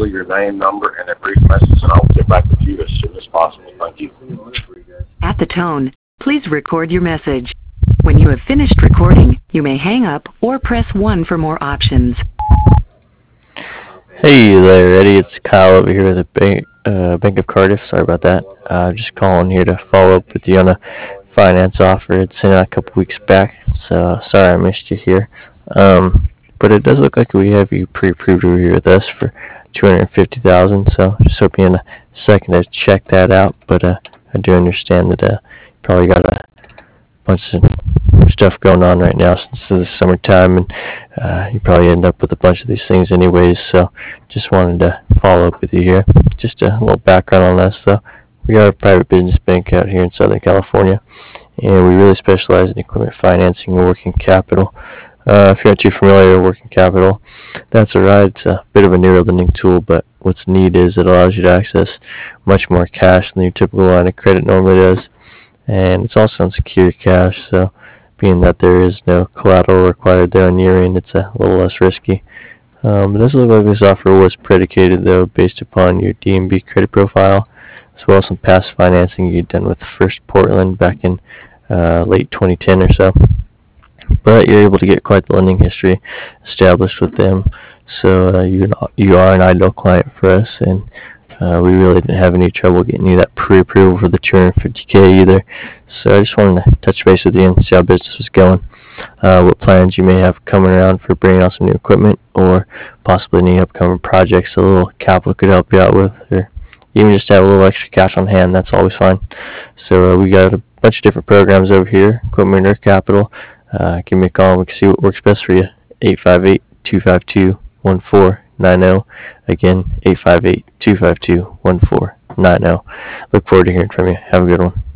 simply your name, number, and a brief message, and I will get back with you as soon as possible. Thank you. At the tone, please record your message. When you have finished recording, you may hang up or press 1 for more options. Hey there, Eddie. It's Kyle over here at the Bank of Cardiff. Sorry about that. Just calling here to follow up with you on a finance offer. It's sent out a couple weeks back, so sorry I missed you here. But it does look like we have you pre-approved over here with us for $250,000. So just hoping in a second to check that out. But I do understand that you probably got a bunch of stuff going on right now since it's summertime, and you probably end up with a bunch of these things anyways. So just wanted to follow up with you here. Just a little background on us, though. We are a private business bank out here in Southern California, and we really specialize in equipment financing and working capital. If you're not too familiar with working capital, that's alright. It's a bit of a newer lending tool, but what's neat is it allows you to access much more cash than your typical line of credit normally does. And it's also unsecured cash, so being that there is no collateral required there on your end, it's a little less risky. It does look like this offer was predicated, though, based upon your DMB credit profile, as well as some past financing you'd done with First Portland back in late 2010 or so. But you're able to get quite the lending history established with them, so you are an ideal client for us, and we really didn't have any trouble getting you that pre-approval for the $250K either. So I just wanted to touch base with you and see how business was going, what plans you may have coming around for bringing out some new equipment, or possibly any upcoming projects a little capital could help you out with, or even just have a little extra cash on hand. That's always fine. So we got a bunch of different programs over here, equipment or capital. Give me a call and we can see what works best for you. 858-252-1490. Again, 858-252-1490. Look forward to hearing from you. Have a good one.